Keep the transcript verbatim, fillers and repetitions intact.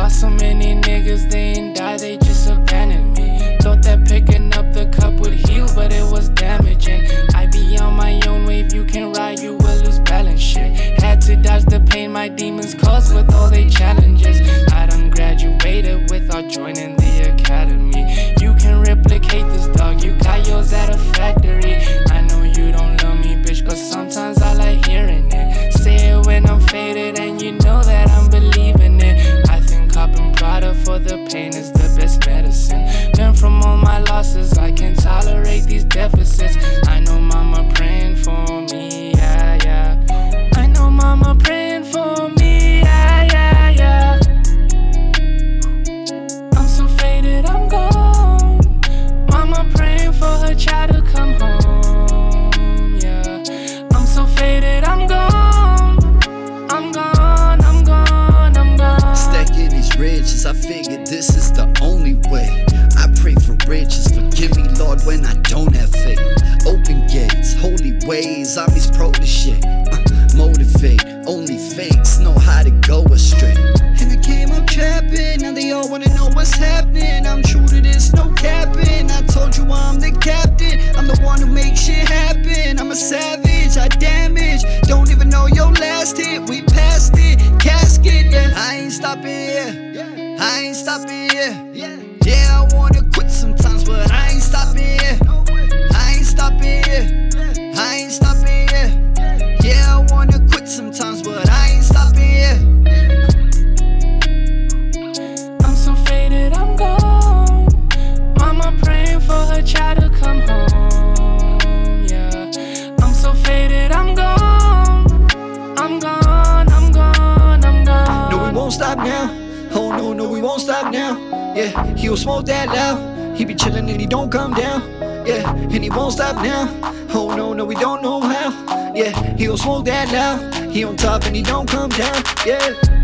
Lost so many niggas, they ain't die, they just abandoned me. Thought that picking up the cup would heal, but it was damaging. I be on my own wave, you can ride, you will lose balance, shit. Had to dodge the pain my demons caused with all they challenges. I done graduated without joining the academy. You can replicate this, dog, you got yours at a factory. I know you don't love me, bitch, but sometimes I like hearing it. Say it when I'm faded and you know that I'm believing it. I think copping Prada for the pain is the best medicine. Learn from all my losses, I can tolerate these deficits. I know mama praying for me, yeah, yeah. I know mama praying for me, yeah, yeah, yeah. I'm so faded, I'm gone. Mama praying for her child to come home, yeah. I'm so faded, I'm gone. I'm gone, I'm gone, I'm gone. Stacking these riches, I figured this is the only way. I pray for riches, forgive me, Lord, when I don't have faith. Open gates, holy ways, I'm his protege. Uh, motivate, only fakes know how to go astray. And I came up trapping, now they all wanna know what's happening. I'm true to this, no capping. I told you I'm the captain, I'm the one who makes shit happen. I'm a savage, I damage, don't even know your last hit. We passed it, casket, yeah. I ain't stopping here, I ain't stopping here. Yeah, I wanna quit sometimes, but I ain't stopping here. I ain't stopping here, I ain't stopping here. Yeah, I wanna quit sometimes, but I ain't stopping here. I'm so faded, I'm gone. Mama praying for her child to come home, yeah. I'm so faded, I'm gone. I'm gone, I'm gone, I'm gone. No, we won't stop now. Oh no, no, we won't stop now. Yeah, he'll smoke that loud. He be chillin' and he don't come down. Yeah, and he won't stop now. Oh no, no, we don't know how. Yeah, he'll smoke that loud. He on top and he don't come down. Yeah.